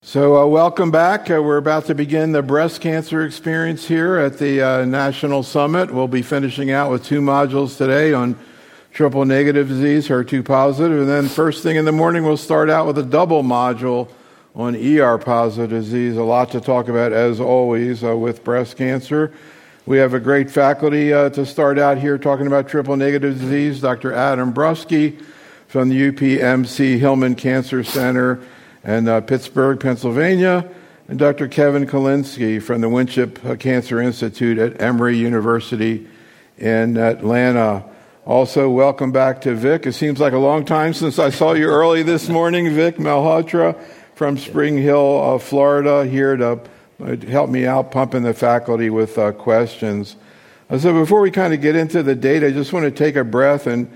So welcome back. We're about to begin the breast cancer experience here at the National Summit. We'll be finishing out with 2 modules today on triple negative disease, HER2 positive, and then first thing in the morning we'll start out with a double module on ER positive disease. A lot to talk about as always with breast cancer. We have a great faculty to start out here talking about triple negative disease. Dr. Adam Brusky from the UPMC Hillman Cancer Center in Pittsburgh, Pennsylvania, and Dr. Kevin Kalinsky from the Winship Cancer Institute at Emory University in Atlanta. Also, welcome back to Vic. It seems like a long time since I saw you early this morning, Vic Malhotra from Spring Hill, Florida, here to help me out pumping the faculty with questions. So before we kind of get into the data, I just want to take a breath and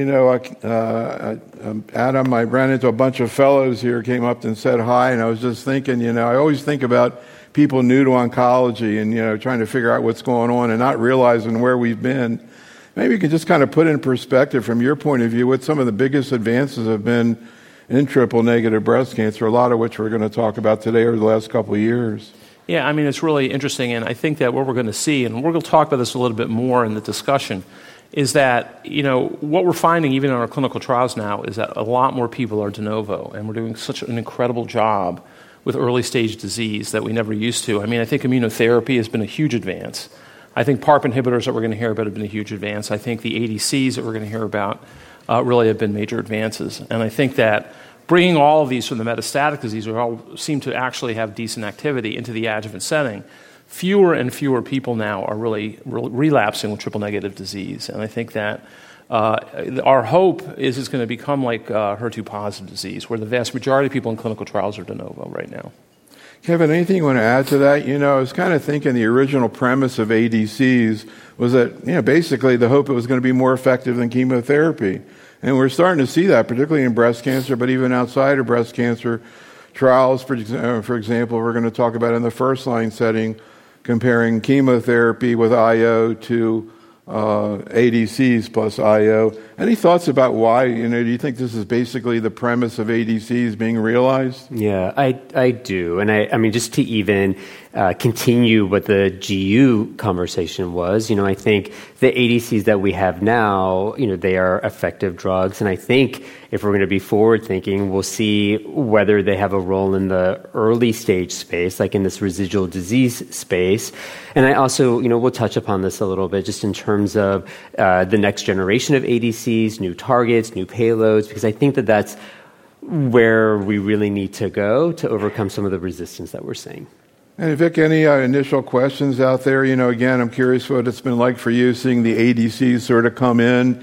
Adam, I ran into a bunch of fellows here, came up and said hi, and I was just thinking, I always think about people new to oncology and, trying to figure out what's going on and not realizing where we've been. Maybe you could just kind of put in perspective from your point of view what some of the biggest advances have been in triple-negative breast cancer, a lot of which we're going to talk about today over the last couple of years. Yeah, I mean, it's really interesting, and I think that what we're going to see, and we're going to talk about this a little bit more in the discussion, is that, what we're finding even in our clinical trials now is that a lot more people are de novo, and we're doing such an incredible job with early-stage disease that we never used to. I mean, I think immunotherapy has been a huge advance. I think PARP inhibitors that we're going to hear about have been a huge advance. I think the ADCs that we're going to hear about really have been major advances. And I think that bringing all of these from the metastatic disease, which all seem to actually have decent activity, into the adjuvant setting, fewer and fewer people now are really relapsing with triple-negative disease. And I think that our hope is it's going to become like HER2-positive disease, where the vast majority of people in clinical trials are de novo right now. Kevin, anything you want to add to that? I was kind of thinking the original premise of ADCs was that, basically the hope it was going to be more effective than chemotherapy. And we're starting to see that, particularly in breast cancer, but even outside of breast cancer trials. For example, we're going to talk about in the first-line setting, comparing chemotherapy with IO to ADCs plus IO. Any thoughts about why? Do you think this is basically the premise of ADCs being realized? Yeah, I do. And I mean, just to even continue what the GU conversation was, I think the ADCs that we have now, they are effective drugs. And I think if we're going to be forward-thinking, we'll see whether they have a role in the early-stage space, like in this residual disease space. And I also, we'll touch upon this a little bit just in terms of the next generation of ADCs, new targets, new payloads, because I think that that's where we really need to go to overcome some of the resistance that we're seeing. And Vic, any initial questions out there? Again, I'm curious what it's been like for you seeing the ADCs sort of come in.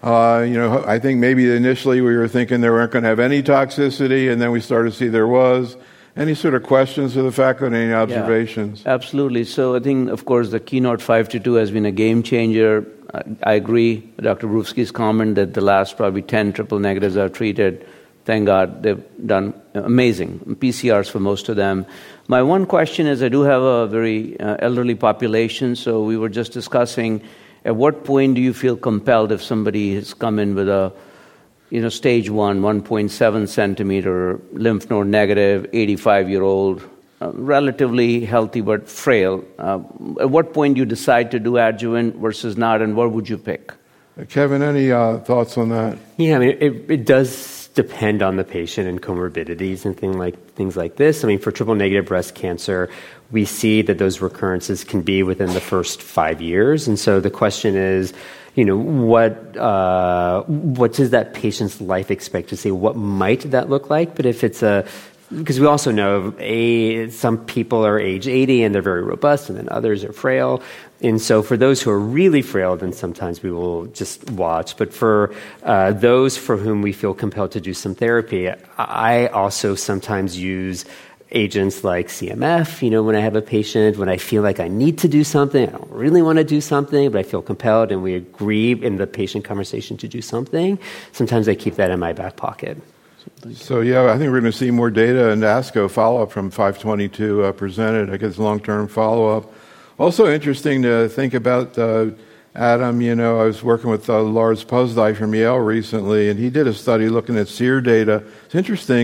I think maybe initially we were thinking they weren't going to have any toxicity, and then we started to see there was. Any sort of questions to the faculty, any observations? Yeah, absolutely. So I think, of course, the Keynote 522 has been a game changer. I agree with Dr. Brusky's comment that the last probably 10 triple negatives I've treated, thank God, they've done amazing. PCRs for most of them. My one question is, I do have a very elderly population, so we were just discussing, at what point do you feel compelled if somebody has come in with a stage 1, 1.7 centimeter lymph node negative, 85-year-old, relatively healthy but frail. At what point do you decide to do adjuvant versus not, and what would you pick? Kevin, any thoughts on that? Yeah, I mean, it does depend on the patient and comorbidities and things like this. I mean, for triple-negative breast cancer, we see that those recurrences can be within the first 5 years. And so the question is, what does that patient's life expectancy, what might that look like? But if it's because we also know some people are age 80 and they're very robust, and then others are frail. And so for those who are really frail, then sometimes we will just watch. But for those for whom we feel compelled to do some therapy, I also sometimes use agents like CMF, when I have a patient, when I feel like I need to do something, I don't really want to do something, but I feel compelled and we agree in the patient conversation to do something. Sometimes I keep that in my back pocket. So, I think we're going to see more data and ASCO follow-up from 522 presented. I guess long-term follow-up. Also interesting to think about, Adam, I was working with Lars Pozdai from Yale recently, and he did a study looking at SEER data. It's interesting.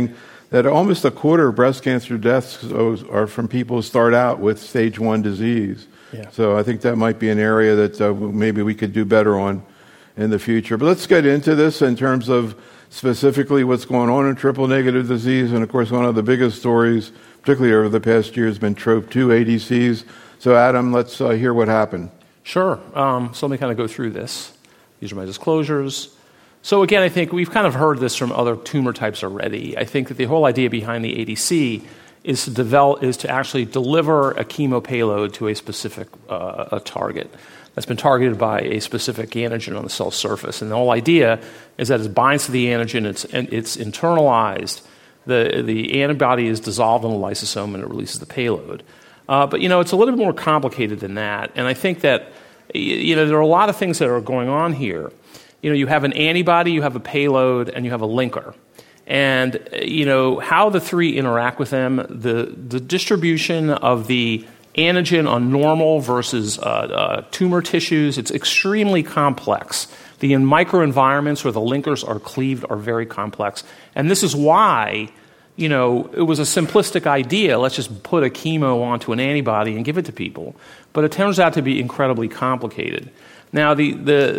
that almost a quarter of breast cancer deaths are from people who start out with stage 1 disease. Yeah. So I think that might be an area that maybe we could do better on in the future. But let's get into this in terms of specifically what's going on in triple-negative disease. And, of course, one of the biggest stories, particularly over the past year, has been TROP2 ADCs. So, Adam, let's hear what happened. Sure. So let me kind of go through this. These are my disclosures. So again, I think we've kind of heard this from other tumor types already. I think that the whole idea behind the ADC is to actually deliver a chemo payload to a specific a target that's been targeted by a specific antigen on the cell surface. And the whole idea is that it binds to the antigen, it's internalized, the antibody is dissolved in the lysosome, and it releases the payload. But, it's a little bit more complicated than that. And I think that, there are a lot of things that are going on here. You have an antibody, you have a payload, and you have a linker. And, how the three interact with them, the distribution of the antigen on normal versus tumor tissues, it's extremely complex. The microenvironments where the linkers are cleaved are very complex. And this is why, it was a simplistic idea. Let's just put a chemo onto an antibody and give it to people. But it turns out to be incredibly complicated. Now, the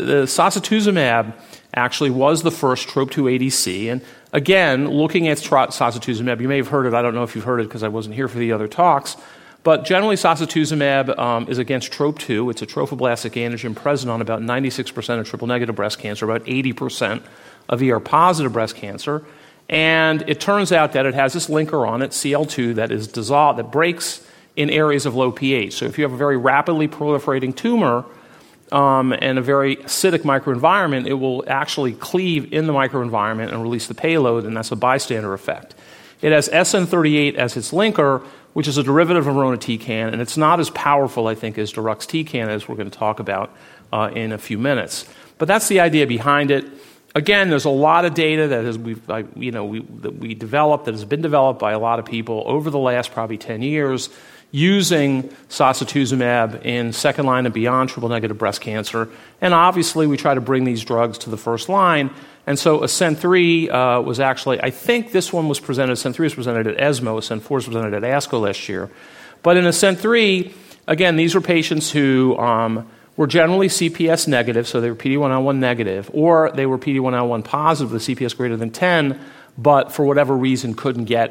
sacituzumab actually was the first TROP2 ADC. And again, looking at sacituzumab, you may have heard it. I don't know if you've heard it because I wasn't here for the other talks. But generally, sacituzumab is against TROP2. It's a trophoblastic antigen present on about 96% of triple-negative breast cancer, about 80% of ER-positive breast cancer. And it turns out that it has this linker on it, CL2, that is dissolved, that breaks in areas of low pH. So if you have a very rapidly proliferating tumor and a very acidic microenvironment, it will actually cleave in the microenvironment and release the payload, and that's a bystander effect. It has SN38 as its linker, which is a derivative of irinotecan, and it's not as powerful, I think, as deruxtecan, as we're going to talk about in a few minutes. But that's the idea behind it. Again, there's a lot of data that we developed, that has been developed by a lot of people over the last probably 10 years using sacituzumab in second line and beyond triple-negative breast cancer. And obviously, we try to bring these drugs to the first line. And so ASCENT-3 was actually, I think this one was presented, ASCENT-3 was presented at ESMO, ASCENT-4 was presented at ASCO last year. But in ASCENT-3, again, these were patients who were generally CPS negative, so they were PD-1-L1 negative, or they were PD-1-L1 positive with CPS greater than 10, but for whatever reason couldn't get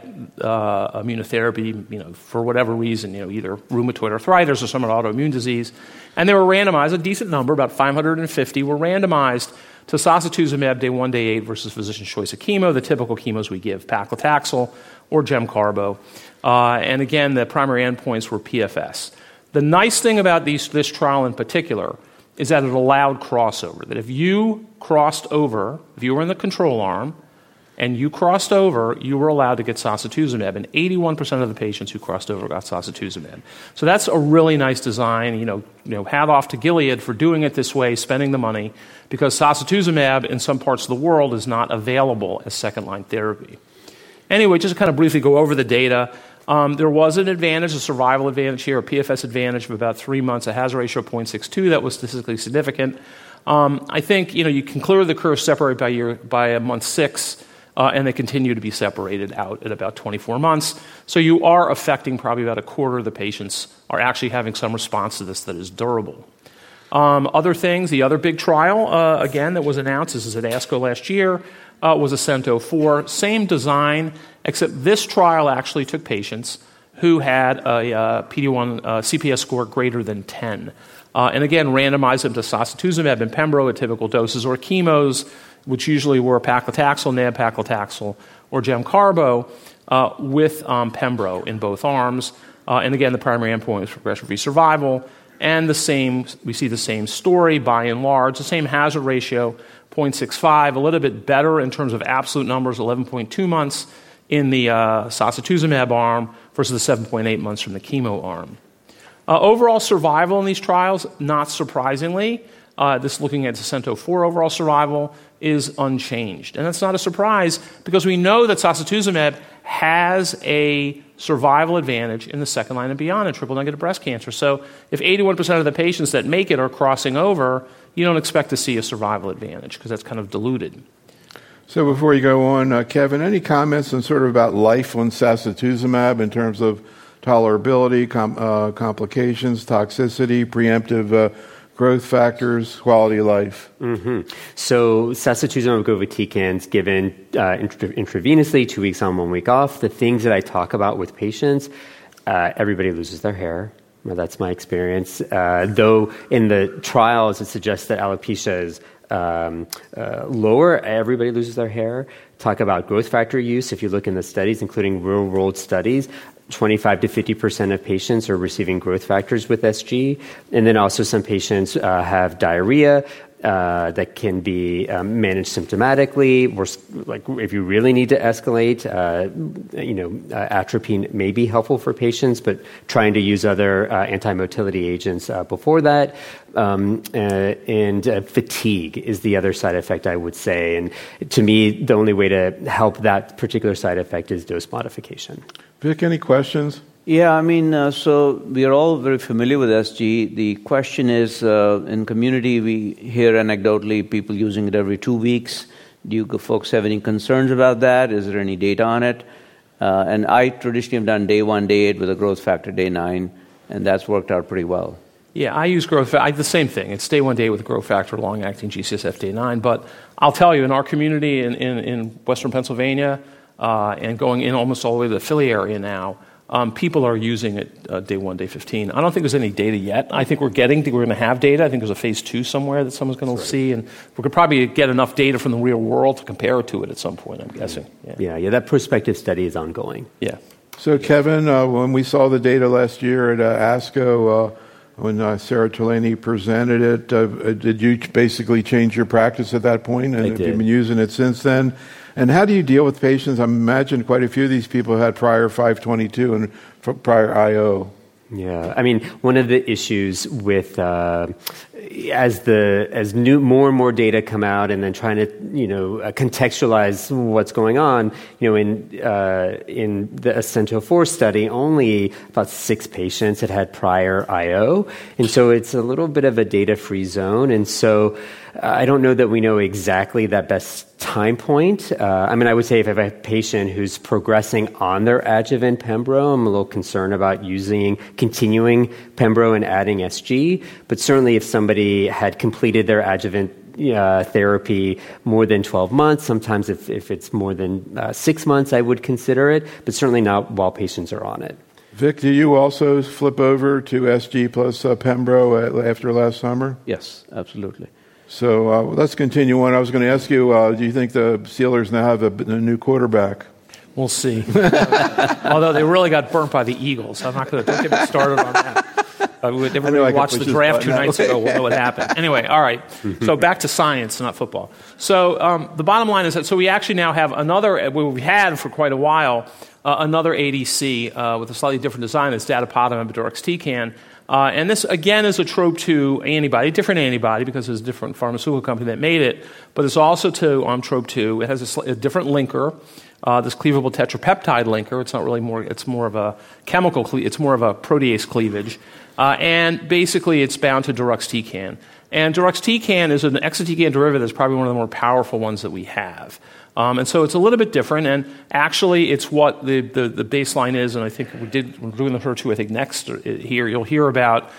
immunotherapy, for whatever reason, either rheumatoid arthritis or some autoimmune disease. And they were randomized, a decent number, about 550, were randomized to sacituzumab day 1, day 8 versus physician's choice of chemo, the typical chemos we give, paclitaxel or gemcarbo. And again, the primary endpoints were PFS. The nice thing about this trial in particular is that it allowed crossover, that if you crossed over, if you were in the control arm and you crossed over, you were allowed to get sacituzumab, and 81% of the patients who crossed over got sacituzumab. So that's a really nice design. Hat off to Gilead for doing it this way, spending the money, because sacituzumab in some parts of the world is not available as second-line therapy. Anyway, just to kind of briefly go over the data, there was an advantage, a survival advantage here, a PFS advantage of about 3 months, a hazard ratio of 0.62 that was statistically significant. I think you can clearly the curve separate by month 6, and they continue to be separated out at about 24 months. So you are affecting probably about a quarter of the patients are actually having some response to this that is durable. Other things, the other big trial, again, that was announced, this is at ASCO last year, was ASCENT-04. Same design, except this trial actually took patients who had a PD-1 CPS score greater than 10. And again, randomized them to sacituzumab and pembro at typical doses, or chemos, which usually were paclitaxel, nab-paclitaxel, or gemcarbo, with pembro in both arms. And again, the primary endpoint was progression-free survival. And we see the same story by and large, the same hazard ratio, 0.65, a little bit better in terms of absolute numbers, 11.2 months in the sacituzumab arm versus the 7.8 months from the chemo arm. Overall survival in these trials, not surprisingly, this looking at ASCENT-04 overall survival, is unchanged. And that's not a surprise because we know that sacituzumab has a survival advantage in the second line and beyond in triple-negative breast cancer. So if 81% of the patients that make it are crossing over, you don't expect to see a survival advantage because that's kind of diluted. So before you go on, Kevin, any comments on sort of about life on sacituzumab in terms of tolerability, complications, toxicity, preemptive growth factors, quality of life? Mm-hmm. So sacituzumab govitecan is given intravenously, 2 weeks on, 1 week off. The things that I talk about with patients, everybody loses their hair. Well, that's my experience. Though in the trials, it suggests that alopecia is lower. Everybody loses their hair. Talk about growth factor use. If you look in the studies, including real-world studies, 25 to 50% of patients are receiving growth factors with SG. And then also some patients have diarrhea that can be managed symptomatically. Like if you really need to escalate, atropine may be helpful for patients, but trying to use other anti-motility agents before that. And fatigue is the other side effect, I would say. And to me, the only way to help that particular side effect is dose modification. Vic, any questions? Yeah, I mean, so we are all very familiar with SG. The question is, in community, we hear anecdotally people using it every 2 weeks. Do you folks have any concerns about that? Is there any data on it? And I traditionally have done day 1, day 8 with a growth factor day 9, and that's worked out pretty well. Yeah, I use growth factor. The same thing. It's day 1, day with growth factor, long-acting G-CSF day 9. But I'll tell you, in our community in Western Pennsylvania, and going in almost all the way to the Philly area now, people are using it day 1, day 15. I don't think there's any data yet. I think we're going to have data. I think there's a phase 2 somewhere that someone's going to see, and we could probably get enough data from the real world to compare it to it at some point, I'm guessing. Yeah, that prospective study is ongoing. Yeah. So, Kevin, when we saw the data last year at ASCO, when Sarah Tolani presented it, did you basically change your practice at that point? And have you been using it since then? And how do you deal with patients? I imagine quite a few of these people had prior 522 and prior IO. Yeah, I mean, one of the issues with as more and more data come out, and then trying to contextualize what's going on, in the Ascento 4 study, only about 6 patients had prior IO, and so it's a little bit of a data-free zone, and so I don't know that we know exactly that best time point. I mean, I would say if I have a patient who's progressing on their adjuvant Pembro, I'm a little concerned about continuing Pembro and adding SG. But certainly if somebody had completed their adjuvant therapy more than 12 months, sometimes if it's more than 6 months, I would consider it, but certainly not while patients are on it. Vic, do you also flip over to SG plus Pembro after last summer? Yes, absolutely. So let's continue on. I was going to ask you, do you think the Steelers now have a new quarterback? We'll see. Although they really got burnt by the Eagles. I'm not going to get me started on that. Everybody watched the draft 2 nights ago. We'll know what happened. Anyway, all right. So back to science, not football. So the bottom line is that we actually now have we've had for quite a while, another ADC with a slightly different design. It's datopotamab deruxtecan. And this, again, is a TROP2 antibody, different antibody because it's a different pharmaceutical company that made it, but it's also TROP2. It has a different linker, this cleavable tetrapeptide linker. It's not really it's more of a chemical, it's more of a protease cleavage. And basically, it's bound to deruxtecan. And deruxtecan is an exatecan derivative that's probably one of the more powerful ones that we have. And so it's a little bit different, and actually it's what the baseline is, and I think we're doing the HER2, I think, next here. You'll hear about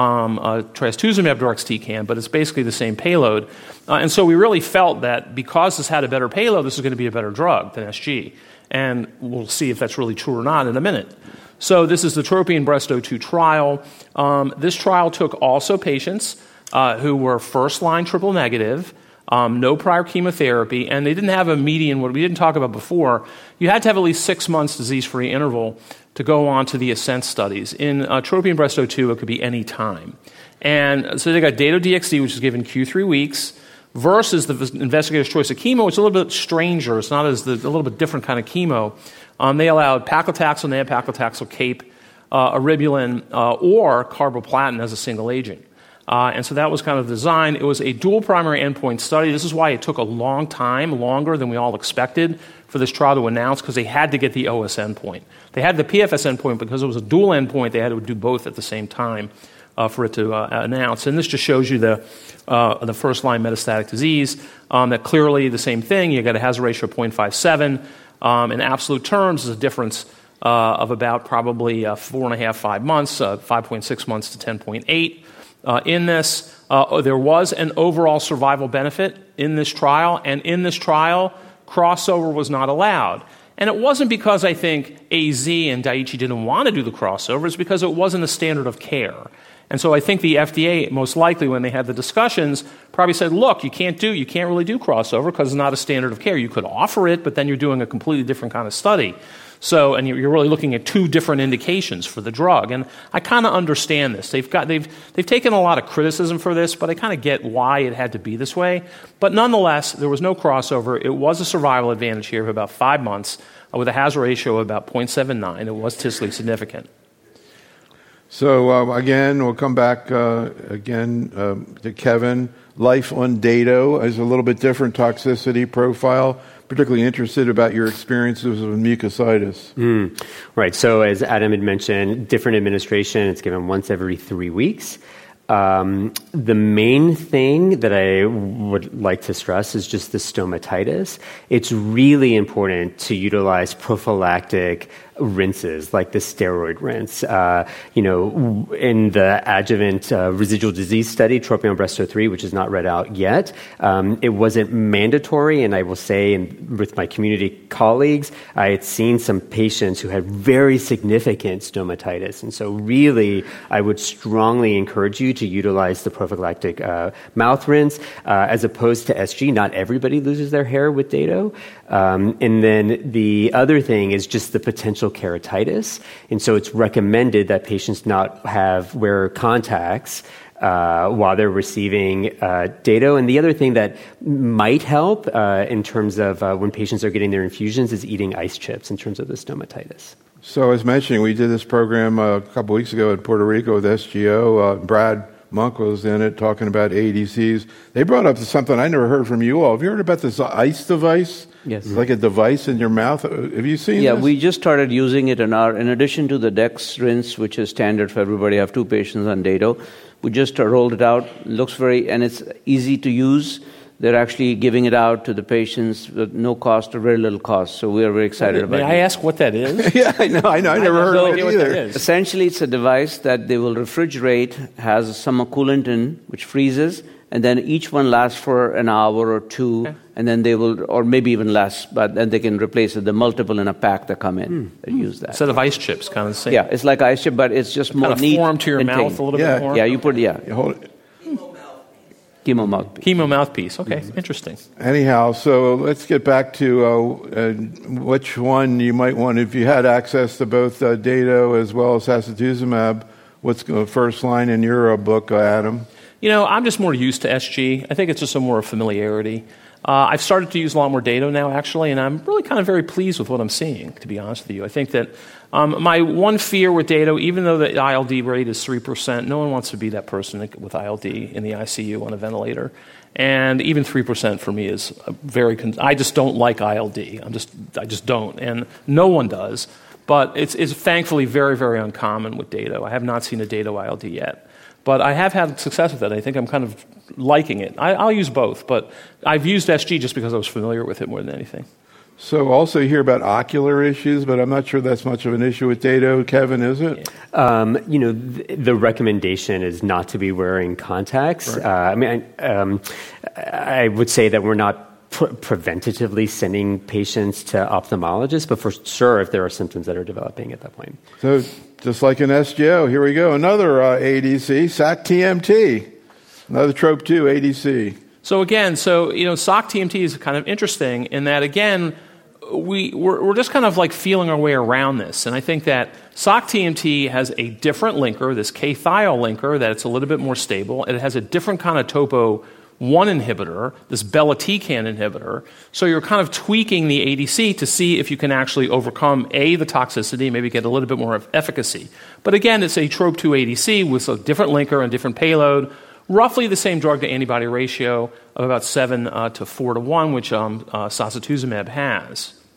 trastuzumab deruxtecan, but it's basically the same payload. And so we really felt that because this had a better payload, this is going to be a better drug than SG. And we'll see if that's really true or not in a minute. So this is the TROPION-Breast02 trial. This trial took also patients who were first-line triple negative, no prior chemotherapy, and they didn't have a median, what we didn't talk about before. You had to have at least 6 months disease-free interval to go on to the ASCENT studies. In TROPION-Breast02, it could be any time. And so they got Dato-DXd, which is given Q3 weeks, versus the investigator's choice of chemo. It's a little bit stranger. It's not a little bit different kind of chemo. They allowed paclitaxel, nab-paclitaxel, CAPE, eribulin, or carboplatin as a single agent. And so that was kind of the design. It was a dual primary endpoint study. This is why it took a long time, longer than we all expected, for this trial to announce, because they had to get the OS endpoint. They had the PFS endpoint because it was a dual endpoint. They had to do both at the same time. for it to announce. And this just shows you the first-line metastatic disease, that clearly the same thing. You got a hazard ratio of 0.57. In absolute terms, there's a difference of about probably 4.5, 5 months, 5.6 months to 10.8. In this, there was an overall survival benefit in this trial, and in this trial, crossover was not allowed. And it wasn't because I think AZ and Daiichi didn't want to do the crossover, it's because it wasn't a standard of care. And so I think the FDA, most likely when they had the discussions, probably said, look, you can't really do crossover because it's not a standard of care. You could offer it, but then you're doing a completely different kind of study. So, and you're really looking at two different indications for the drug. And I kind of understand this. They've taken a lot of criticism for this, but I kind of get why it had to be this way. But nonetheless, there was no crossover. It was a survival advantage here of about 5 months with a hazard ratio of about 0.79. It was statistically significant. So again, we'll come back to Kevin. Life on Dato is a little bit different toxicity profile. Particularly interested about your experiences with mucositis. Right. So as Adam had mentioned, different administration. It's given once every 3 weeks. The main thing that I would like to stress is just the stomatitis. It's really important to utilize prophylactic rinses, like the steroid rinse. In the adjuvant residual disease study, TROPION-Breast03, which is not read out yet, it wasn't mandatory, and I will say with my community colleagues, I had seen some patients who had very significant stomatitis, and so really, I would strongly encourage you to utilize the prophylactic mouth rinse as opposed to SG. Not everybody loses their hair with Dato. And then the other thing is just the potential keratitis. And so it's recommended that patients not wear contacts while they're receiving Dato. And the other thing that might help in terms of when patients are getting their infusions is eating ice chips in terms of the stomatitis. So as mentioned, we did this program a couple weeks ago in Puerto Rico with SGO. Brad Monk was in it talking about ADCs. They brought up something I never heard from you all. Have you heard about this ice device? Yes. It's like a device in your mouth. Have you seen this? Yeah, we just started using it in addition to the Dex rinse, which is standard for everybody. I have 2 patients on Dato. We just rolled it out. Looks and it's easy to use. They're actually giving it out to the patients with no cost or very little cost. So we are very excited about it. May I ask what that is? Yeah, I know. I never heard of it either. Essentially, it's a device that they will refrigerate, has some coolant in, which freezes, and then each one lasts for an hour or 2, and then they will, or maybe even less, but then they can replace it. The multiple in a pack that come in that use that. Instead of ice chips, kind of the same. Yeah, it's like ice chip, but it's just more kind of neat. Form to your mouth a little bit more? Yeah, you put, You hold it. Chemo mouthpiece. Chemo mouthpiece. Okay, interesting. Anyhow, so let's get back to which one you might want, if you had access to both Dato as well as sacituzumab, what's first line in your book, Adam? I'm just more used to SG. I think it's just a more familiarity. I've started to use a lot more Dato now, actually, and I'm really kind of very pleased with what I'm seeing, to be honest with you. I think that my one fear with Dato, even though the ILD rate is 3%, no one wants to be that person with ILD in the ICU on a ventilator. And even 3% for me is I just don't like ILD. I just don't. And no one does. But it's thankfully very, very uncommon with Dato. I have not seen a Dato ILD yet. But I have had success with it. I think I'm kind of liking it. I'll use both, but I've used SG just because I was familiar with it more than anything. So also hear about ocular issues, but I'm not sure that's much of an issue with Dato. Kevin, is it? The recommendation is not to be wearing contacts. Right. I would say that we're not preventatively sending patients to ophthalmologists, but for sure if there are symptoms that are developing at that point. So just like in SGO, here we go. Another ADC, SAC-TMT, another TROP2 ADC. So again, SOC-TMT is kind of interesting in that, again, we're just kind of like feeling our way around this. And I think that SOC-TMT has a different linker, this K-thiol linker, that it's a little bit more stable. It has a different kind of topo 1 inhibitor, this belotecan inhibitor. So you're kind of tweaking the ADC to see if you can actually overcome, the toxicity, maybe get a little bit more efficacy. But again, it's a TROP2 ADC with a different linker and different payload, roughly the same drug-to-antibody ratio of about 7 to 4 to 1, which sacituzumab has.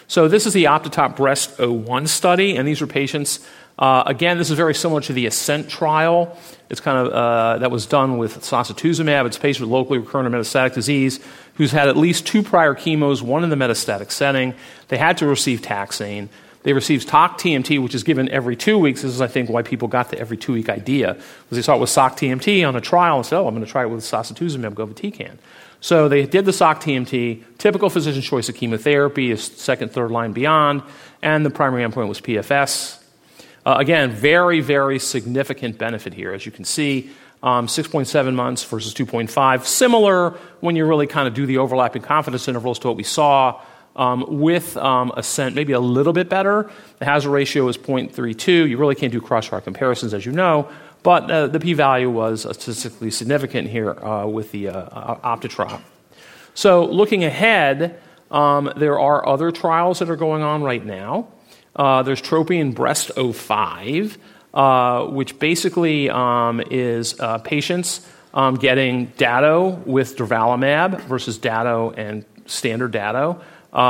So this is the Optitop Breast 01 study, and these are patients. Again, this is very similar to the ASCENT trial. It's kind of that was done with sacituzumab. It's a patient with locally recurrent or metastatic disease who's had at least 2 prior chemos, one in the metastatic setting. They had to receive taxane. They received SOC-TMT, which is given every 2 weeks. This is, I think, why people got the every 2-week idea, because they saw it with SOC-TMT on a trial and said, oh, I'm going to try it with sacituzumab govitecan. So they did the SOC-TMT, typical physician choice of chemotherapy is second, third line beyond, and the primary endpoint was PFS. Again, very, very significant benefit here. As you can see, 6.7 months versus 2.5. Similar when you really kind of do the overlapping confidence intervals to what we saw with ASCENT, maybe a little bit better. The hazard ratio is 0.32. You really can't do cross-trial comparisons, as you know, but the p-value was statistically significant here with the Optitop. So looking ahead, there are other trials that are going on right now. There's Tropion Breast 05, which basically is patients getting Dato with durvalumab versus Dato and standard Dato,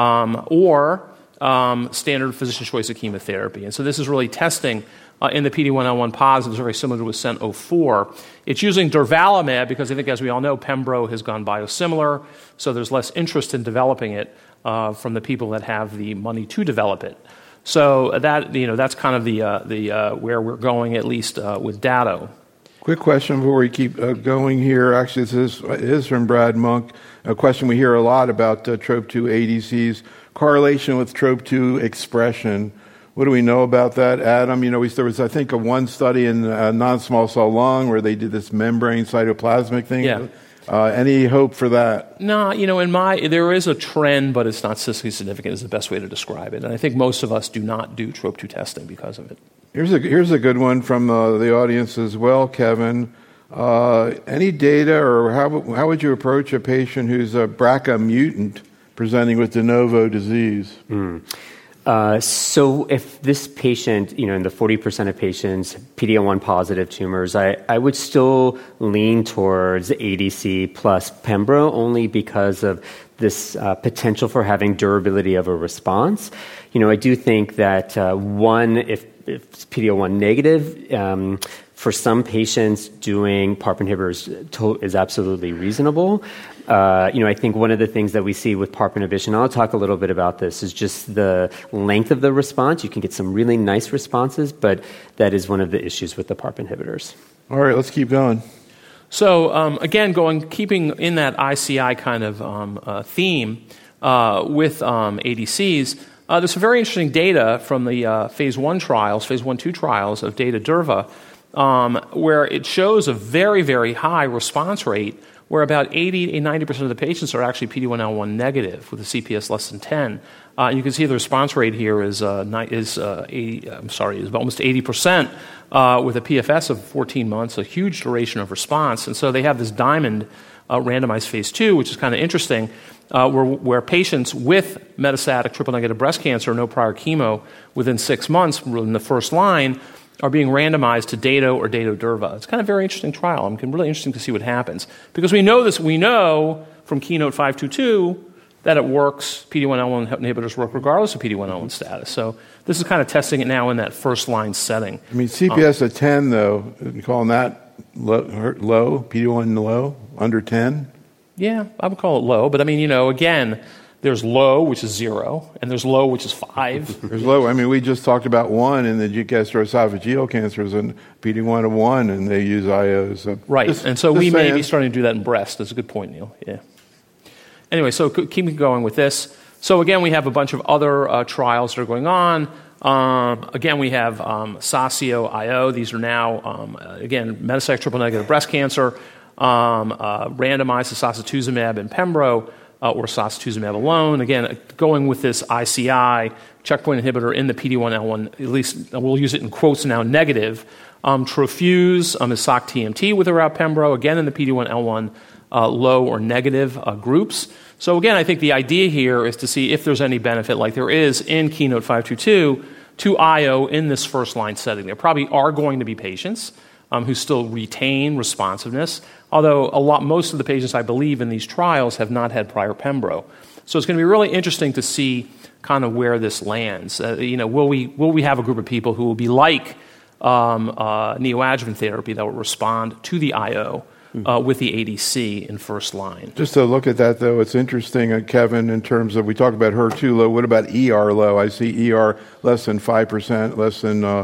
or standard physician choice of chemotherapy. And so this is really testing in the PD-1/L1 positives, very similar to ASCENT 04. It's using durvalumab because I think, as we all know, Pembro has gone biosimilar, so there's less interest in developing it from the people that have the money to develop it. So that's kind of the where we're going, at least with Dato. Quick question before we keep going here. Actually, this is from Brad Monk. A question we hear a lot about TROP2 ADCs, correlation with TROP2 expression. What do we know about that, Adam? You know, there was, I think, one study in non-small cell lung where they did this membrane cytoplasmic thing. Yeah. Any hope for that? No, there is a trend, but it's not statistically significant is the best way to describe it. And I think most of us do not do TROP2 testing because of it. Here's a good one from the audience as well, Kevin. Any data, or how would you approach a patient who's a BRCA mutant presenting with de novo disease? So if this patient, in the 40% of patients, PD-L1 positive tumors, I would still lean towards ADC plus Pembro only because of this potential for having durability of a response. I do think that if it's PD-L1 negative, for some patients, doing PARP inhibitors is absolutely reasonable. I think one of the things that we see with PARP inhibition, I'll talk a little bit about this, is just the length of the response. You can get some really nice responses, but that is one of the issues with the PARP inhibitors. All right, let's keep going. So again, keeping in that ICI kind of theme with ADCs, there's some very interesting data from the phase 1 trials, phase 1/2 trials of Data-Durva, where it shows a very, very high response rate where about 80-90% of the patients are actually PD-1/L1 negative with a CPS less than 10. You can see the response rate here is almost 80% with a PFS of 14 months, a huge duration of response. And so they have this DIAMOND randomized phase 2, which is kind of interesting, where patients with metastatic triple-negative breast cancer, no prior chemo, within 6 months in the first line, are being randomized to Dato or Dato-Durva. It's kind of a very interesting trial. I'm really interesting to see what happens. Because we know this, we know from Keynote 522 that it works, PD-1/L1 inhibitors work regardless of PD-1/L1 status. So this is kind of testing it now in that first-line setting. I mean, CPS at 10, though, you calling that low, PD-1 low, under 10? Yeah, I would call it low. But, again, there's low, which is 0, and there's low, which is 5. There's low. I mean, we just talked about 1 in the gastroesophageal cancers and PD-1 of 1, and they use IOs. So right, and so we may be starting to do that in breast. That's a good point, Neil. Yeah. Anyway, so keeping going with this. So again, we have a bunch of other trials that are going on. Again, we have SASIO-IO. These are now, again, metastatic triple-negative breast cancer, randomized to sacituzumab and Pembro, or sacituzumab alone. Again, going with this ICI checkpoint inhibitor in the PD-1/L1, at least we'll use it in quotes now, negative. Trofuse is SOC-TMT with or without Pembro, again in the PD-1/L1 low or negative groups. So again, I think the idea here is to see if there's any benefit, like there is in Keynote 522, to IO in this first-line setting. There probably are going to be patients who still retain responsiveness, although most of the patients, I believe, in these trials have not had prior Pembro. So it's going to be really interesting to see kind of where this lands. Will we have a group of people who will be like neoadjuvant therapy that will respond to the IO with the ADC in first line? Just to look at that, though, it's interesting, Kevin, in terms of, we talk about HER2 low, what about ER low? I see ER less than 5%, less than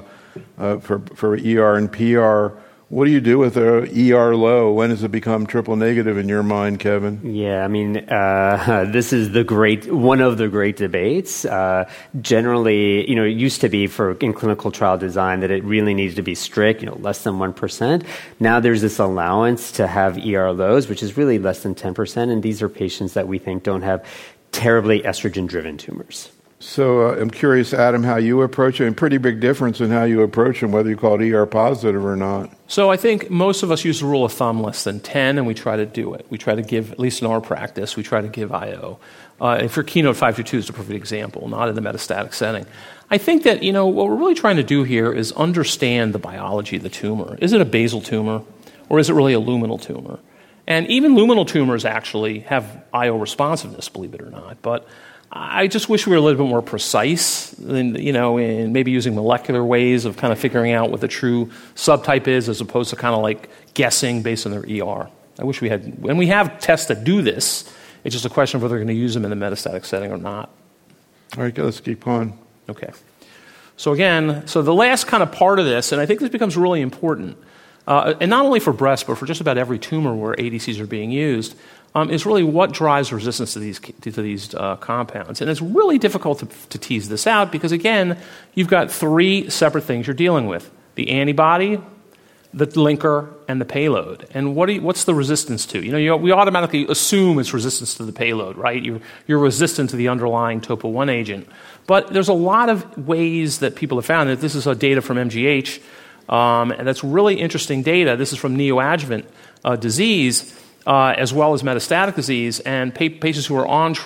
for ER and PR. What do you do with ER low? When does it become triple negative in your mind, Kevin? Yeah, I mean, this is one of the great debates. Generally, it used to be in clinical trial design that it really needed to be strict, less than 1%. Now there's this allowance to have ER lows, which is really less than 10%, and these are patients that we think don't have terribly estrogen-driven tumors. So I'm curious, Adam, how you approach it, and pretty big difference in how you approach them, whether you call it ER positive or not. So I think most of us use the rule of thumb less than 10, and we try to do it. We try to give, at least in our practice, we try to give IO. And for KEYNOTE-522 is a perfect example, not in the metastatic setting. I think that, what we're really trying to do here is understand the biology of the tumor. Is it a basal tumor, or is it really a luminal tumor? And even luminal tumors actually have IO responsiveness, believe it or not. But I just wish we were a little bit more precise than, in maybe using molecular ways of kind of figuring out what the true subtype is, as opposed to kind of like guessing based on their ER. I wish we had, and we have tests that do this. It's just a question of whether we're going to use them in the metastatic setting or not. All right, let's keep on. Okay. So again, the last kind of part of this, and I think this becomes really important, and not only for breast, but for just about every tumor where ADCs are being used, is really what drives resistance to these compounds. And it's really difficult to tease this out because, again, you've got three separate things you're dealing with: the antibody, the linker, and the payload. And what's the resistance to? We automatically assume it's resistance to the payload, right? You're resistant to the underlying topo-1 agent. But there's a lot of ways that people have found that. This is data from MGH, and that's really interesting data. This is from neoadjuvant disease, as well as metastatic disease, and patients who are on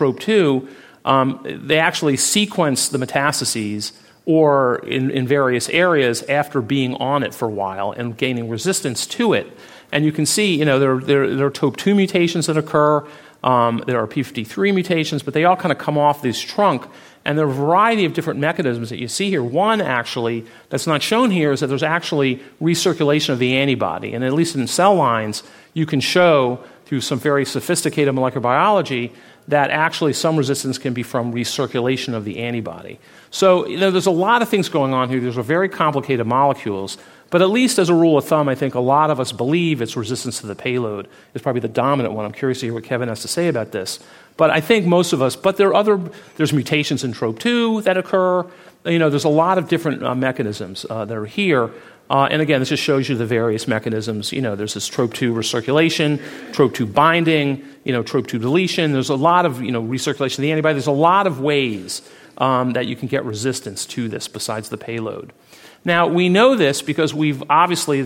TROP2, they actually sequence the metastases or in various areas after being on it for a while and gaining resistance to it. And you can see, there are TOP2 mutations that occur, there are P53 mutations, but they all kind of come off this trunk. And there are a variety of different mechanisms that you see here. One, actually, that's not shown here is that there's actually recirculation of the antibody. And at least in cell lines, you can show through some very sophisticated molecular biology that actually some resistance can be from recirculation of the antibody. So, there's a lot of things going on here. These are very complicated molecules. But at least as a rule of thumb, I think a lot of us believe it's resistance to the payload is probably the dominant one. I'm curious to hear what Kevin has to say about this. But I think most of us, but there's mutations in TROP2 that occur. There's a lot of different mechanisms that are here. And again, this just shows you the various mechanisms. There's this TROP2 recirculation, TROP2 binding, TROP2 deletion. There's a lot of, recirculation of the antibody. There's a lot of ways that you can get resistance to this besides the payload. Now, we know this because we've obviously,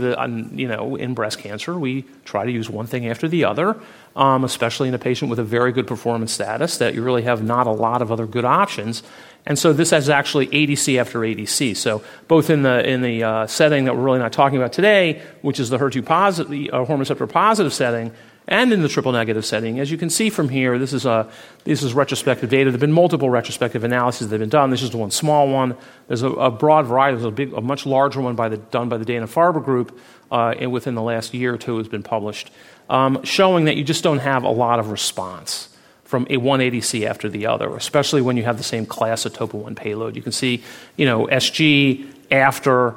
in breast cancer, we try to use one thing after the other, especially in a patient with a very good performance status that you really have not a lot of other good options. And so this is actually ADC after ADC. So both in the setting that we're really not talking about today, which is the HER2 positive, hormone receptor positive setting, and in the triple negative setting, as you can see from here, this is retrospective data. There have been multiple retrospective analyses that have been done. This is the one small one. There's a broad variety. There's a much larger one done by the Dana-Farber group, and within the last year or two has been published, showing that you just don't have a lot of response from one ADC after the other, especially when you have the same class of topo-1 payload. You can see, SG after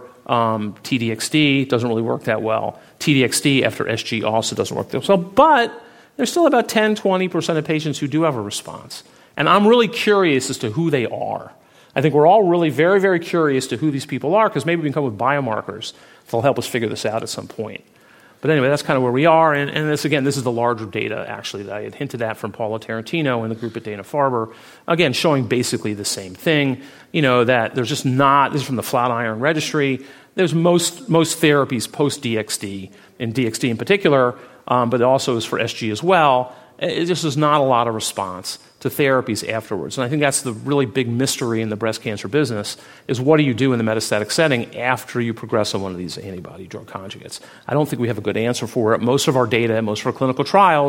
TDXD doesn't really work that well. TDXD after SG also doesn't work that well. But there's still about 10, 20% of patients who do have a response. And I'm really curious as to who they are. I think we're all really very, very curious to who these people are because maybe we can come with biomarkers that'll help us figure this out at some point. But anyway, that's kind of where we are. And this is the larger data, actually, that I had hinted at from Paula Tarantino and the group at Dana-Farber. Again, showing basically the same thing, that there's just not, this is from the Flatiron Registry, there's most therapies post-DXD, and DXD in particular, but it also is for SG as well. It just is not a lot of response to therapies afterwards. And I think that's the really big mystery in the breast cancer business is what do you do in the metastatic setting after you progress on one of these antibody drug conjugates? I don't think we have a good answer for it. Most of our data, most of our clinical trials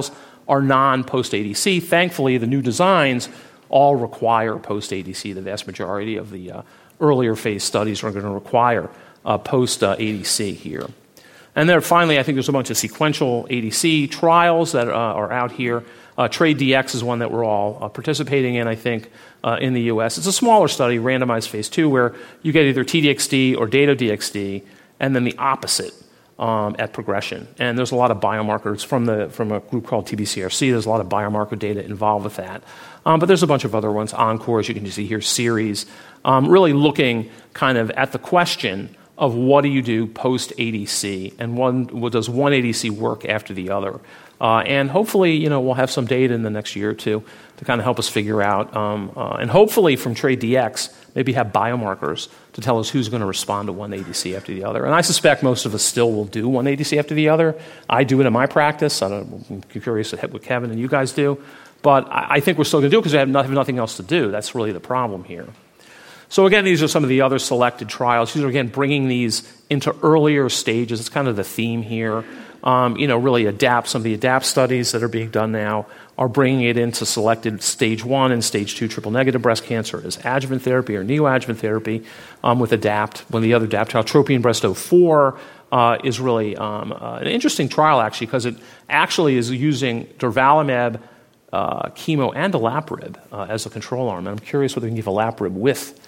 are non-post-ADC. Thankfully, the new designs all require post-ADC. The vast majority of the earlier phase studies are going to require post-ADC here. And then finally, I think there's a bunch of sequential ADC trials that are out here. TRADE-DX is one that we're all participating in, I think, in the U.S. It's a smaller study, randomized phase 2, where you get either T-DXd or Dato-DXd, and then the opposite at progression. And there's a lot of biomarkers from a group called TBCRC. There's a lot of biomarker data involved with that. But there's a bunch of other ones, ENCORE, as you can see here, series, really looking kind of at the question of what do you do post-ADC, and does one ADC work after the other? And hopefully, we'll have some data in the next year or two to kind of help us figure out, and hopefully from TRADE-DX, maybe have biomarkers to tell us who's going to respond to one ADC after the other. And I suspect most of us still will do one ADC after the other. I do it in my practice. I'm curious what Kevin and you guys do. But I think we're still going to do it because we have nothing else to do. That's really the problem here. So again, these are some of the other selected trials. These are, again, bringing these into earlier stages. It's kind of the theme here. Really some of the ADAPT studies that are being done now are bringing it into selected stage 1 and stage 2 triple-negative breast cancer as adjuvant therapy or neoadjuvant therapy with ADAPT. One of the other ADAPT trials, TROPION-Breast04, is really an interesting trial, actually, because it actually is using durvalumab, chemo, and olaparib as a control arm. And I'm curious whether we can give olaparib with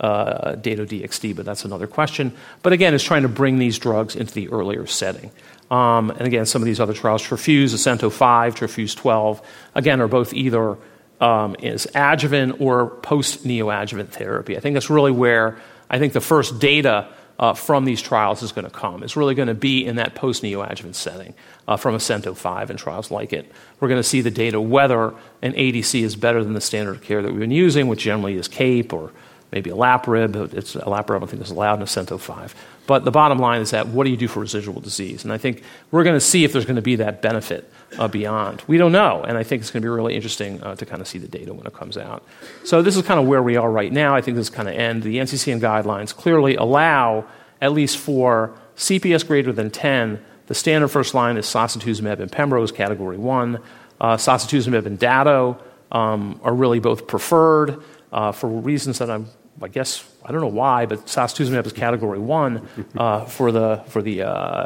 Dato-DXd, but that's another question. But again, it's trying to bring these drugs into the earlier setting. And again, some of these other trials, TRAFUSE, ASCENT-05, TRAFUSE-12, again, are both either as adjuvant or post-neoadjuvant therapy. I think that's really where I think the first data from these trials is going to come. It's really going to be in that post-neoadjuvant setting from ASCENT-05 and trials like it. We're going to see the data whether an ADC is better than the standard of care that we've been using, which generally is CAPE or maybe olaparib. Olaparib, I don't think is allowed in ASCENT-05. But the bottom line is that what do you do for residual disease? And I think we're going to see if there's going to be that benefit beyond. We don't know, and I think it's going to be really interesting to kind of see the data when it comes out. So this is kind of where we are right now. I think this is kind of end. The NCCN guidelines clearly allow, at least for CPS greater than 10, the standard first line is sacituzumab and pembro is category 1. Sacituzumab and Dato are really both preferred for reasons that I guess I don't know why, but sacituzumab is category 1 for the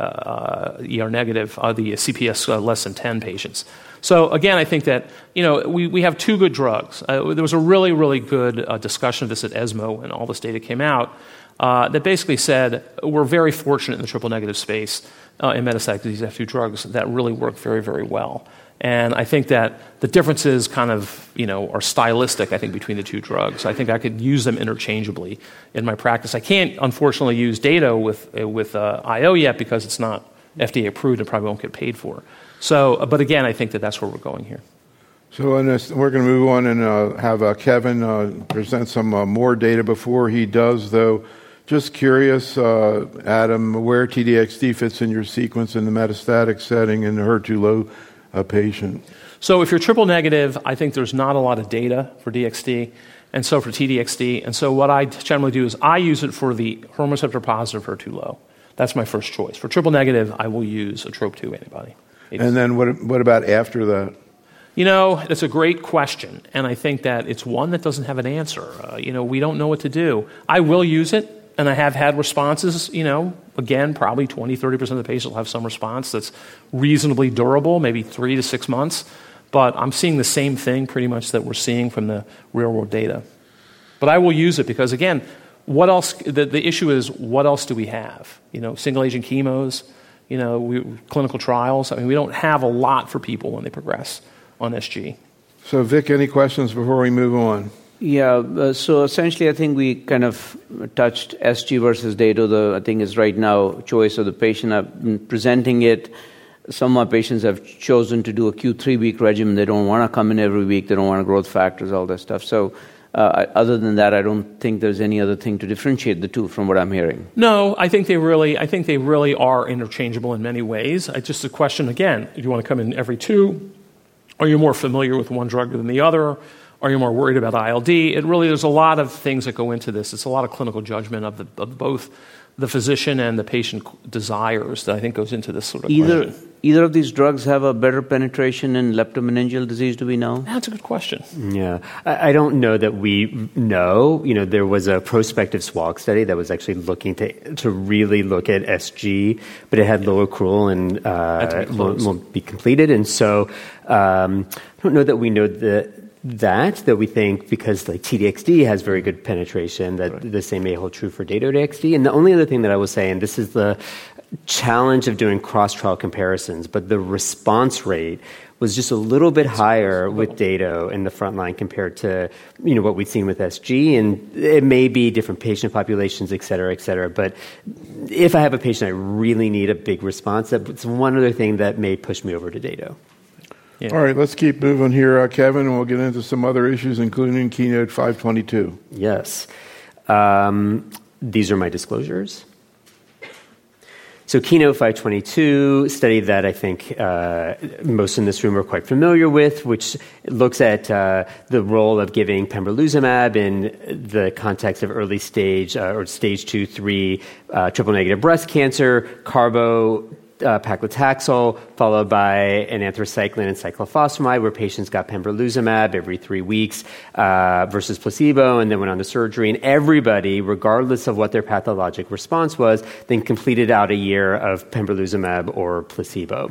ER negative, the CPS less than 10 patients. So again, I think that we have two good drugs. There was a really, really good discussion of this at ESMO when all this data came out that basically said we're very fortunate in the triple negative space in metastatic disease to have two drugs that really work very, very well. And I think that the differences kind of, are stylistic, I think, between the two drugs. I think I could use them interchangeably in my practice. I can't, unfortunately, use Dato with IO yet because it's not FDA approved and probably won't get paid for. So, but again, I think that that's where we're going here. So we're going to move on and have Kevin present some more data. Before he does, though, just curious, Adam, where T-DXd fits in your sequence in the metastatic setting in the HER2-low patient. So if you're triple negative, I think there's not a lot of data for DXd, and so for T-DXd. And so what I generally do is I use it for the hormone receptor positive HER2-low. That's my first choice. For triple negative, I will use a TROP2 antibody. And then what about after that? That's a great question, and I think that it's one that doesn't have an answer. We don't know what to do. I will use it, and I have had responses, again, probably 20, 30% of the patients will have some response that's reasonably durable, maybe 3 to 6 months, but I'm seeing the same thing pretty much that we're seeing from the real-world data. But I will use it because, again, what else? The issue is, what else do we have? Single-agent chemos, clinical trials. I mean, we don't have a lot for people when they progress on SG. So, Vic, any questions before we move on? Yeah, so essentially I think we kind of touched SG versus Dato. I think is right now choice of the patient. I've been presenting it. Some of my patients have chosen to do a Q3-week regimen. They don't want to come in every week. They don't want growth factors, all that stuff. So other than that, I don't think there's any other thing to differentiate the two from what I'm hearing. No, I think they really are interchangeable in many ways. It's just a question, again, do you want to come in every 2? Are you more familiar with one drug than the other? Are you more worried about ILD? There's a lot of things that go into this. It's a lot of clinical judgment of both the physician and the patient desires that I think goes into this sort of question. Either of these drugs have a better penetration in leptomeningeal disease, do we know? That's a good question. Yeah. I don't know that we know. There was a prospective SWOG study that was actually looking to really look at SG, but it had low accrual and won't be completed. And so I don't know that we know that we think, because like T-DXd has very good penetration, that the same may hold true for Dato-DXd. And the only other thing that I will say, and this is the challenge of doing cross-trial comparisons, but the response rate was just a little bit higher with Dato in the front line compared to what we've seen with SG, and it may be different patient populations, et cetera, et cetera. But if I have a patient I really need a big response, that's one other thing that may push me over to Dato. Yeah. All right, let's keep moving here, Kevin, and we'll get into some other issues, including Keynote 522. Yes. These are my disclosures. So Keynote 522, study that I think most in this room are quite familiar with, which looks at the role of giving pembrolizumab in the context of early stage or stage 2, 3 triple-negative breast cancer, paclitaxel, followed by an anthracycline and cyclophosphamide, where patients got pembrolizumab every 3 weeks versus placebo, and then went on to surgery. And everybody, regardless of what their pathologic response was, then completed out a year of pembrolizumab or placebo.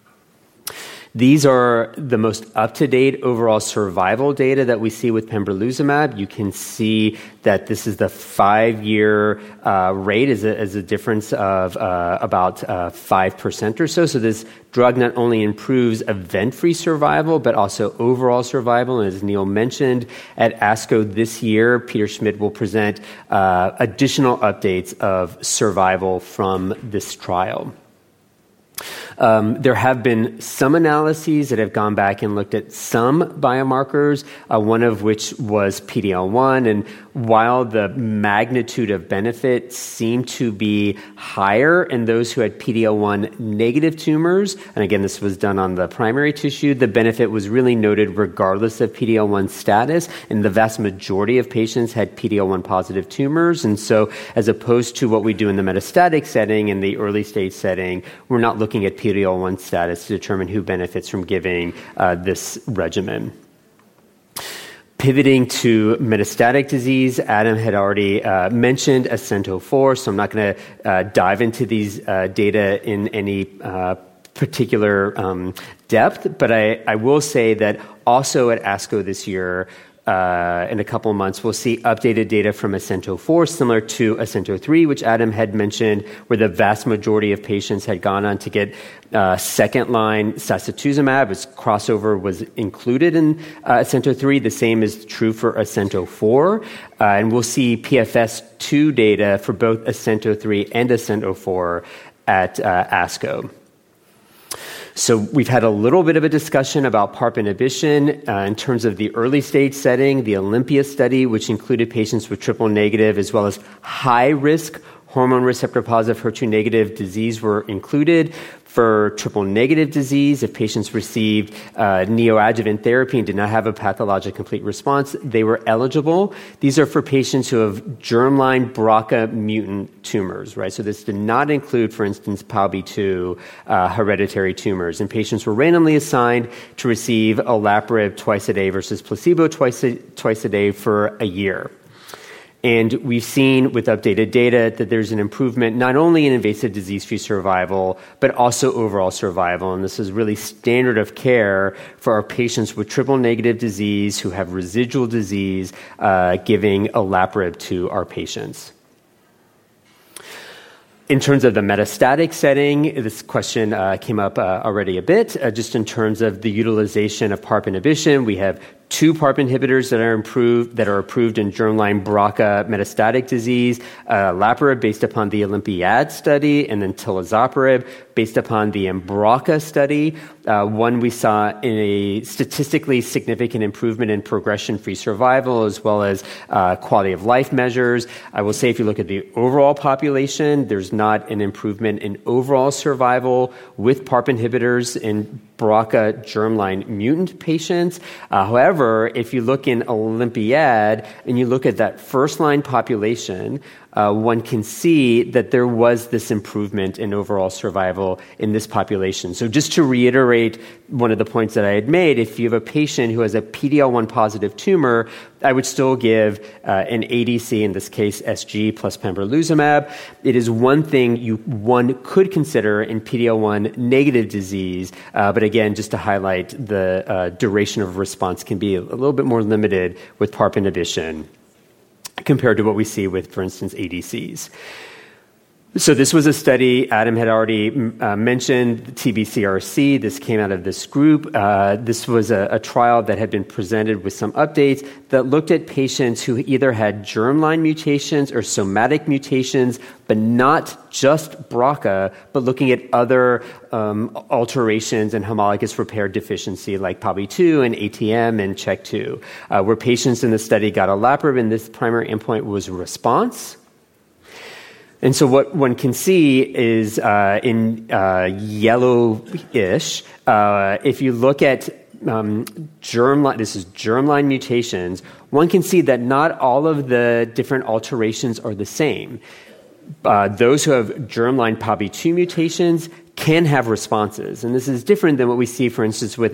These are the most up-to-date overall survival data that we see with pembrolizumab. You can see that this is the 5-year rate is a difference of about 5% or so. So this drug not only improves event-free survival, but also overall survival. And as Neil mentioned, at ASCO this year, Peter Schmidt will present additional updates of survival from this trial. There have been some analyses that have gone back and looked at some biomarkers, one of which was PD-L1. And while the magnitude of benefit seemed to be higher in those who had PD-L1 negative tumors, and again, this was done on the primary tissue, the benefit was really noted regardless of PD-L1 status, and the vast majority of patients had PD-L1 positive tumors. And so as opposed to what we do in the metastatic setting, in the early stage setting, we're not looking at PD-L1 status to determine who benefits from giving this regimen. Pivoting to metastatic disease, Adam had already mentioned ASCENT-04, so I'm not going to dive into these data in any particular depth, but I will say that also at ASCO this year, in a couple of months, we'll see updated data from ASCENT-04, similar to ASCENT-03, which Adam had mentioned, where the vast majority of patients had gone on to get second-line sacituzumab. Its crossover was included in ASCENT-03. The same is true for ASCENT-04. And we'll see PFS2 data for both ASCENT-03 and ASCENT-04 at ASCO. So we've had a little bit of a discussion about PARP inhibition in terms of the early stage setting, the Olympia study, which included patients with triple negative as well as high risk hormone receptor positive HER2 negative disease were included. For triple negative disease, if patients received neoadjuvant therapy and did not have a pathologic complete response, they were eligible. These are for patients who have germline BRCA mutant tumors, right? So this did not include, for instance, PALB2 hereditary tumors. And patients were randomly assigned to receive olaparib twice a day versus placebo twice a day for a year. And we've seen with updated data that there's an improvement not only in invasive disease-free survival, but also overall survival. And this is really standard of care for our patients with triple-negative disease who have residual disease, giving olaparib to our patients. In terms of the metastatic setting, this question came up already a bit. Just in terms of the utilization of PARP inhibition, we have 2 PARP inhibitors that are approved in germline BRCA metastatic disease, olaparib based upon the Olympiad study, and then tilazoparib based upon the EMBRACA study. One, we saw a statistically significant improvement in progression-free survival as well as quality of life measures. I will say if you look at the overall population, there's not an improvement in overall survival with PARP inhibitors in BRCA germline mutant patients. However, if you look in Olympiad and you look at that first-line population, one can see that there was this improvement in overall survival in this population. So just to reiterate one of the points that I had made, if you have a patient who has a PD-L1 positive tumor, I would still give an ADC, in this case SG plus pembrolizumab. It is one thing one could consider in PD-L1 negative disease, but again, just to highlight, the duration of response can be a little bit more limited with PARP inhibition compared to what we see with, for instance, ADCs. So this was a study Adam had already mentioned, TBCRC. This came out of this group. This was a trial that had been presented with some updates that looked at patients who either had germline mutations or somatic mutations, but not just BRCA, but looking at other alterations in homologous repair deficiency like PALB2 and ATM and CHEK2, where patients in the study got olaparib, and this primary endpoint was response. And so what one can see is in yellowish, if you look at germline, this is germline mutations, one can see that not all of the different alterations are the same. Those who have germline PALB2 mutations can have responses. And this is different than what we see, for instance, with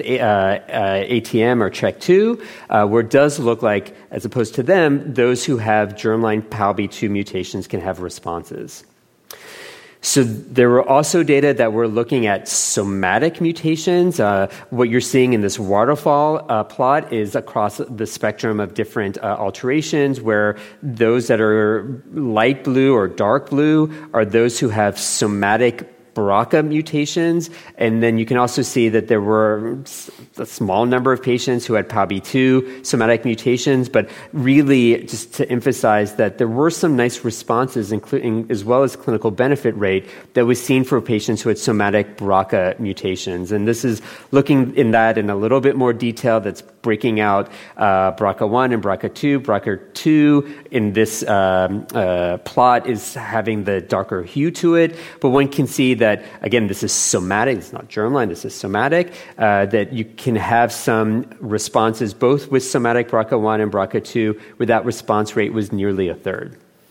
ATM or CHEK2, where it does look like, as opposed to them, those who have germline PALB2 mutations can have responses. So there were also data that were looking at somatic mutations. What you're seeing in this waterfall plot is across the spectrum of different alterations, where those that are light blue or dark blue are those who have somatic BRCA mutations, and then you can also see that there were a small number of patients who had PALB2 somatic mutations, but really just to emphasize that there were some nice responses, including as well as clinical benefit rate, that was seen for patients who had somatic BRCA mutations. And this is looking in that in a little bit more detail. That's breaking out BRCA1 and BRCA2. BRCA2 in this plot is having the darker hue to it, but one can see that, again, this is somatic, it's not germline, this is somatic, that you can have some responses both with somatic BRCA1 and BRCA2 where that response rate was nearly a third.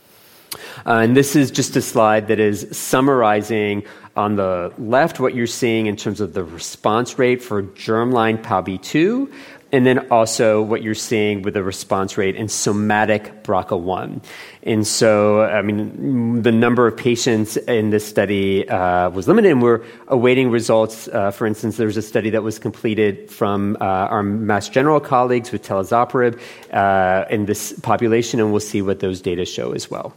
And this is just a slide that is summarizing on the left what you're seeing in terms of the response rate for germline PALB2, and then also what you're seeing with the response rate in somatic BRCA1. And so, I mean, the number of patients in this study was limited, and we're awaiting results. For instance, there was a study that was completed from our Mass General colleagues with talazoparib in this population, and we'll see what those data show as well.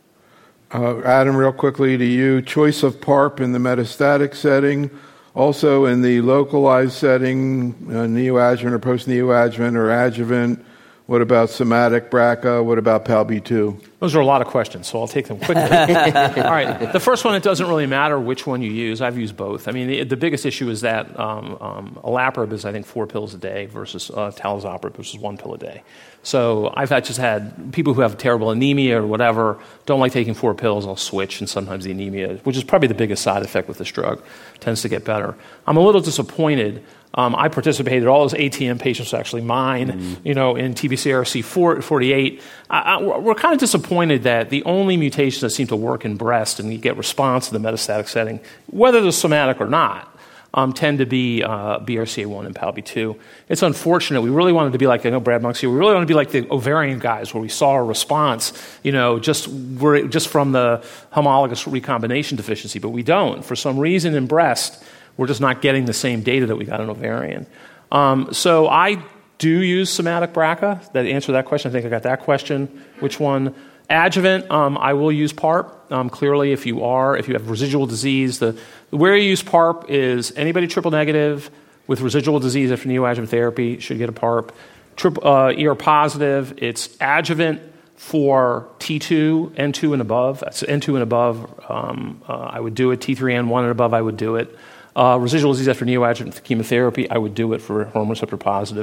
Adam, real quickly to you, choice of PARP in the metastatic setting, also in the localized setting, neoadjuvant or post-neoadjuvant or adjuvant. What about somatic BRCA? What about PALB2? Those are a lot of questions, so I'll take them quickly. All right. The first one, it doesn't really matter which one you use. I've used both. I mean, the biggest issue is that olaparib is, I think, 4 pills a day versus talazoparib, which is 1 pill a day. So I've just had people who have terrible anemia or whatever, don't like taking 4 pills, I'll switch, and sometimes the anemia, which is probably the biggest side effect with this drug, tends to get better. I'm a little disappointed. I participated, all those ATM patients were actually mine, in TBCRC 48. We're kind of disappointed that the only mutations that seem to work in breast and you get response in the metastatic setting, whether they're somatic or not, tend to be BRCA1 and PALB2. It's unfortunate. We really wanted to be like, I know Brad Monk's here, we really wanted to be like the ovarian guys where we saw a response, just from the homologous recombination deficiency, but we don't. For some reason in breast, we're just not getting the same data that we got in ovarian. So I do use somatic BRCA. That answer that question. I think I got that question. Which one? Adjuvant, I will use PARP. Clearly, if you have residual disease, where you use PARP is anybody triple negative with residual disease after neoadjuvant therapy should get a PARP. ER positive, it's adjuvant for T2, N2 and above. That's N2 and above, I would do it. T3, N1 and above, I would do it. Residual disease after neoadjuvant chemotherapy, I would do it for hormone receptor positive.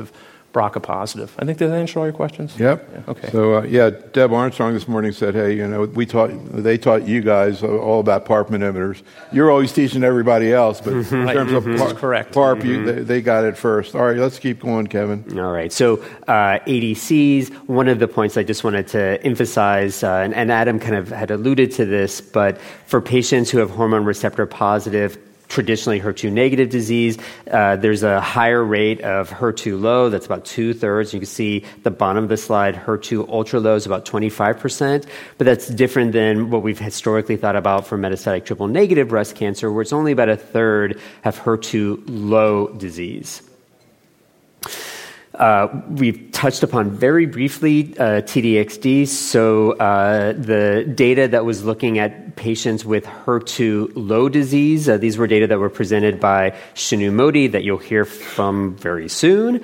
BRCA positive. I think that answered all your questions? Yep. Yeah, okay. So, Deb Armstrong this morning said, hey, they taught you guys all about PARP inhibitors. You're always teaching everybody else, but in terms of PARP, they got it first. All right, let's keep going, Kevin. All right. So ADCs, one of the points I just wanted to emphasize, and Adam kind of had alluded to this, but for patients who have hormone receptor positive, traditionally HER2 negative disease, there's a higher rate of HER2 low. That's about 2/3. You can see the bottom of the slide, HER2 ultra low is about 25%. But that's different than what we've historically thought about for metastatic triple negative breast cancer, where it's only about 1/3 have HER2 low disease. We've touched upon very briefly TDXD. So the data that was looking at patients with HER2 low disease, these were data that were presented by Shinu Modi that you'll hear from very soon.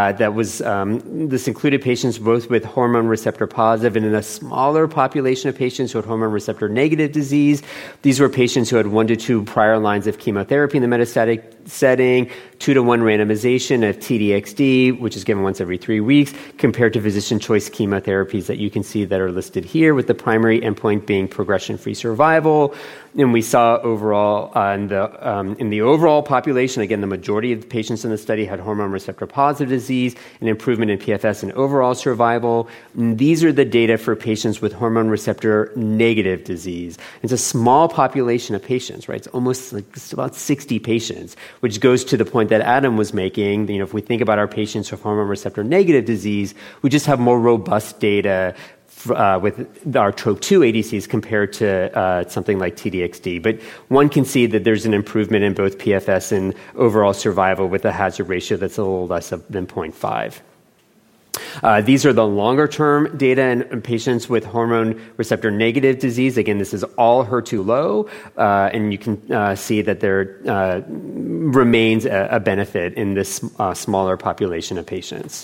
This included patients both with hormone receptor positive and in a smaller population of patients who had hormone receptor negative disease. These were patients who had 1 to 2 prior lines of chemotherapy in the metastatic setting, 2-to-1 randomization of TDXD, which is given once every 3 weeks, compared to physician choice chemotherapies that you can see that are listed here, with the primary endpoint being progression-free survival. And we saw overall in the overall population, again, the majority of the patients in the study had hormone receptor positive disease, an improvement in PFS and overall survival. And these are the data for patients with hormone receptor negative disease. It's a small population of patients, right? It's about 60 patients, which goes to the point that Adam was making. If we think about our patients with hormone receptor negative disease, we just have more robust data with our TROP2 ADCs compared to something like TDXD. But one can see that there's an improvement in both PFS and overall survival with a hazard ratio that's a little less than 0.5. These are the longer-term data in patients with hormone receptor negative disease. Again, this is all HER2 low, and you can see that there remains a benefit in this smaller population of patients.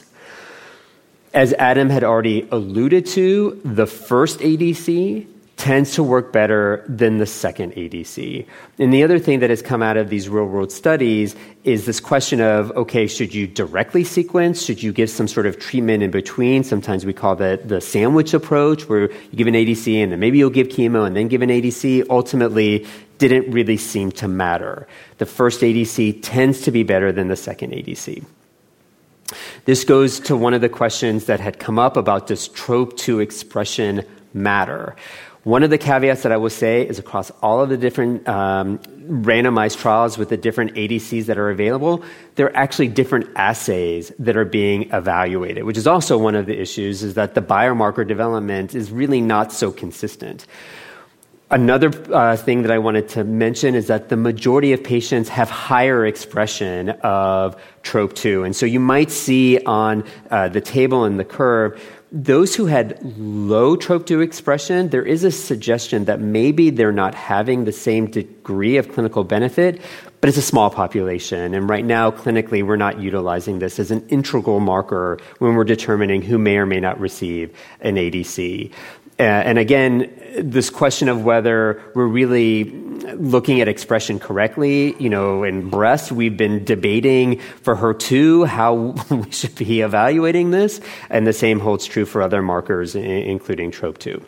As Adam had already alluded to, the first ADC tends to work better than the second ADC. And the other thing that has come out of these real-world studies is this question of, okay, should you directly sequence? Should you give some sort of treatment in between? Sometimes we call that the sandwich approach, where you give an ADC and then maybe you'll give chemo and then give an ADC. Ultimately, didn't really seem to matter. The first ADC tends to be better than the second ADC. This goes to one of the questions that had come up about, does TROP2 expression matter? One of the caveats that I will say is across all of the different randomized trials with the different ADCs that are available, there are actually different assays that are being evaluated, which is also one of the issues, is that the biomarker development is really not so consistent. Another thing that I wanted to mention is that the majority of patients have higher expression of TROP2. And so you might see on the table in the curve, those who had low TROP2 expression, there is a suggestion that maybe they're not having the same degree of clinical benefit, but it's a small population. And right now, clinically, we're not utilizing this as an integral marker when we're determining who may or may not receive an ADC. And again, this question of whether we're really looking at expression correctly, in breast, we've been debating for HER2 how we should be evaluating this, and the same holds true for other markers, including TROP2.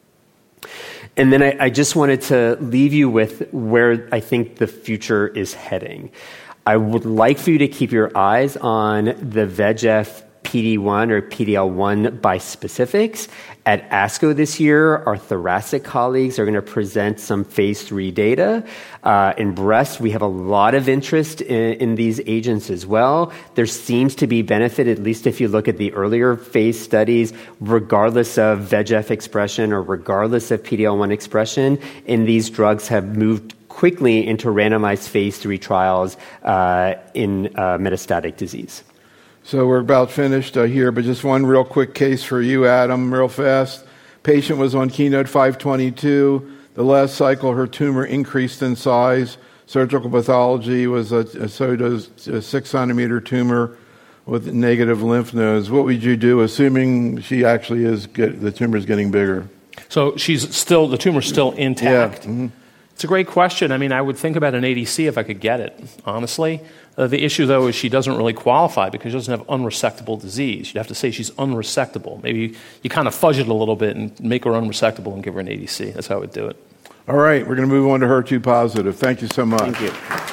And then I just wanted to leave you with where I think the future is heading. I would like for you to keep your eyes on the VEGF PD-1 or PD-L1 bispecifics. At ASCO this year, our thoracic colleagues are going to present some phase 3 data. In breast, we have a lot of interest in these agents as well. There seems to be benefit, at least if you look at the earlier phase studies, regardless of VEGF expression or regardless of PD-L1 expression, and these drugs have moved quickly into randomized phase 3 trials in metastatic disease. So we're about finished here, but just one real quick case for you, Adam, real fast. Patient was on Keynote 522. The last cycle, her tumor increased in size. Surgical pathology was a 6-centimeter tumor with negative lymph nodes. What would you do, assuming she actually the tumor is getting bigger? So the tumor's still intact. Yeah. Mm-hmm. It's a great question. I mean, I would think about an ADC if I could get it, honestly. The issue, though, is she doesn't really qualify because she doesn't have unresectable disease. You'd have to say she's unresectable. Maybe you kind of fudge it a little bit and make her unresectable and give her an ADC. That's how I would do it. All right, we're going to move on to HER2 positive. Thank you so much. Thank you.